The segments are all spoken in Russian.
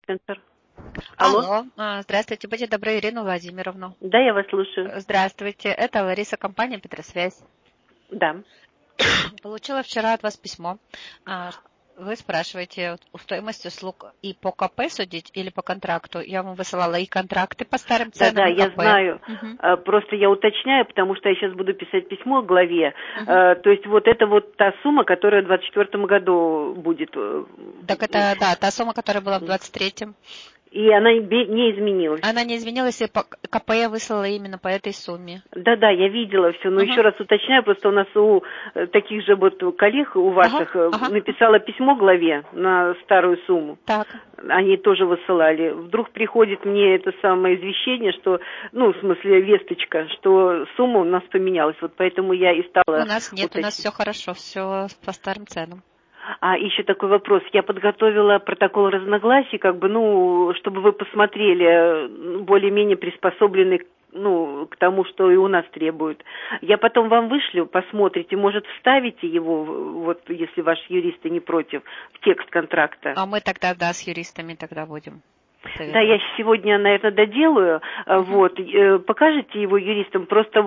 Центр. Алло. Алло, здравствуйте, будьте добры, Ирину Владимировну. Да, я вас слушаю. Здравствуйте, это Лариса, компания Петросвязь. Да. Получила вчера от вас письмо. Вы спрашиваете стоимость услуг и по КП судить или по контракту. Я вам высылала и контракты по старым ценам, Да, и я КП. знаю. Просто я уточняю, потому что я сейчас буду писать письмо главе. То есть вот это вот та сумма, которая в 2024 году будет. Так это, да, та сумма, которая была в 23-м. И она не изменилась. Она не изменилась, и по КП я выслала именно по этой сумме. Да, я видела все, но еще раз уточняю, просто у нас у таких же вот коллег, у ваших, написала письмо главе на старую сумму. Так. Они тоже высылали. Вдруг приходит мне это самое извещение, что, в смысле, весточка, что сумма у нас поменялась. Вот поэтому я и стала... У нас нет, у нас все хорошо, все по старым ценам. А еще такой вопрос. Я подготовила протокол разногласий, чтобы вы посмотрели, более-менее приспособленный, к тому, что и у нас требуют. Я потом вам вышлю, посмотрите, может, вставите его, вот, если ваши юристы не против, в текст контракта. А мы тогда, с юристами тогда будем. Да, я сегодня, наверное, доделаю. Покажите его юристам. Просто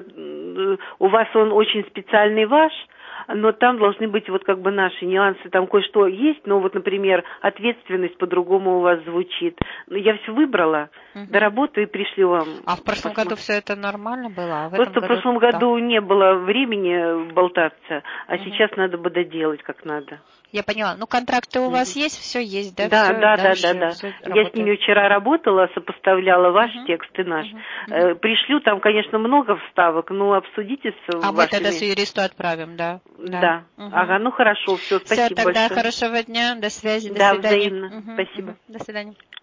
у вас он очень специальный ваш, но там должны быть наши нюансы. Там кое-что есть, но например, ответственность по-другому у вас звучит. Я все выбрала, доработаю и пришлю вам. А в прошлом году все это нормально было? Просто в прошлом году не было времени болтаться, а сейчас надо бы доделать как надо. Я поняла. Контракты у вас есть, все есть, да? Да. Я с ними вчера работала, сопоставляла ваш текст и наш. Пришлю, там, конечно, много вставок, но обсудите с вашими... А мы тогда с юристу отправим, да? Да. Ага, хорошо, все, спасибо большое. Все, тогда большое. хорошего дня, до связи, до свидания. свидания. Взаимно, спасибо. До свидания.